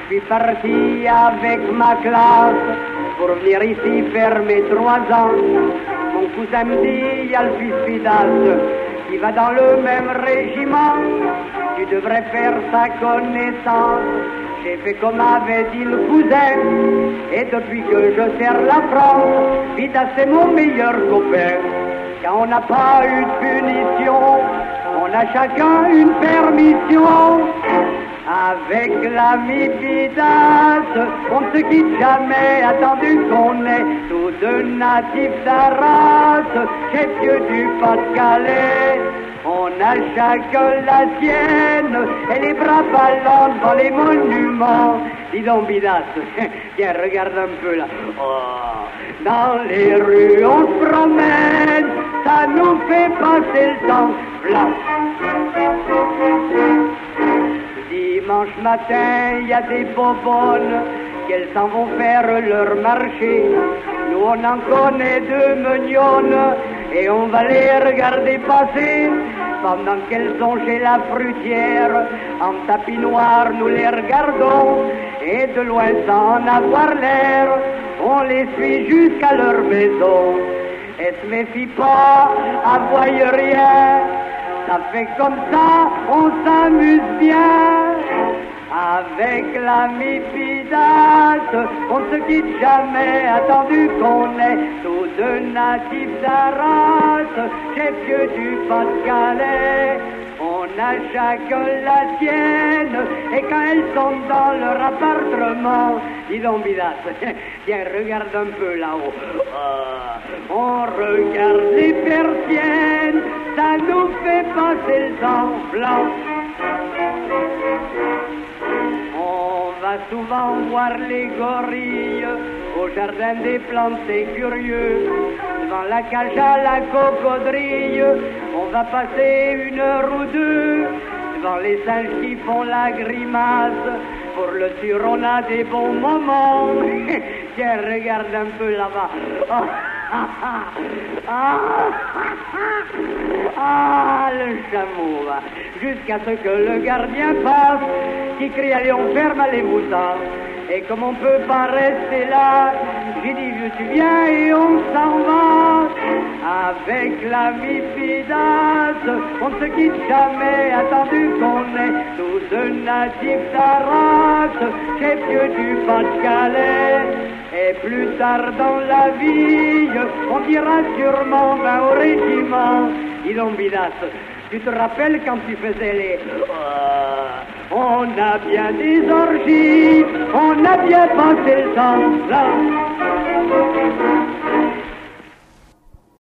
Je suis parti avec ma classe pour venir ici faire mes 3 ans. Mon cousin me dit, il y a le fils Fidas qui va dans le même régiment. Tu devrais faire sa connaissance. J'ai fait comme avait dit le cousin. Et depuis que je sers la France, Fidas c'est mon meilleur copain. Quand on n'a pas eu de punition, on a chacun une permission. Avec l'ami Fidas, on ne se quitte jamais, attendu qu'on est tous deux natifs d'Arras, chef-lieu du Pas-de-Calais. On a chacun la sienne, et les bras ballants devant les monuments. Dis donc Fidas, tiens, regarde un peu là. Oh. Dans les rues on se promène, ça nous fait passer le temps. Blanc. Dimanche matin, il y a des bonbonnes, qu'elles s'en vont faire leur marché. Nous on en connaît 2 mignonnes, et on va les regarder passer. Pendant qu'elles sont chez la fruitière, en tapis noir nous les regardons, et de loin sans en avoir l'air, on les suit jusqu'à leur maison. Elles se méfient pas, avoient rien, ça fait comme ça, on s'amuse bien. Avec l'ami Fidas, on ne se quitte jamais, attendu qu'on est tous deux natifs d'Arras, chef-lieu du Pas-de-Calais. On a chacun la sienne, et quand elles sont dans leur appartement, dis donc Fidas, tiens, regarde un peu là-haut. On regarde les persiennes, ça nous fait passer le temps blanc. On va souvent voir les gorilles au jardin des plantes, c'est curieux. Devant la cage à la cocodrille, on va passer 1 heure ou 2. Devant les singes qui font la grimace, pour le sûr on a des bons moments. Tiens, regarde un peu là-bas. Le chameau va, jusqu'à ce que le gardien passe, qui crie allez on ferme, allez-vous-en. Et comme on peut pas rester là, j'ai dit tu viens et on s'en va. Avec l'ami Fidas, on ne se quitte jamais, attendu qu'on est tous deux natifs d'Arras, chef-lieu du Pas-de-Calais. Et plus tard dans la vie, on dira sûrement ben au régiment. Dis donc Fidas, tu te rappelles quand tu faisais les... on a bien des orgies, on a bien passé le temps là.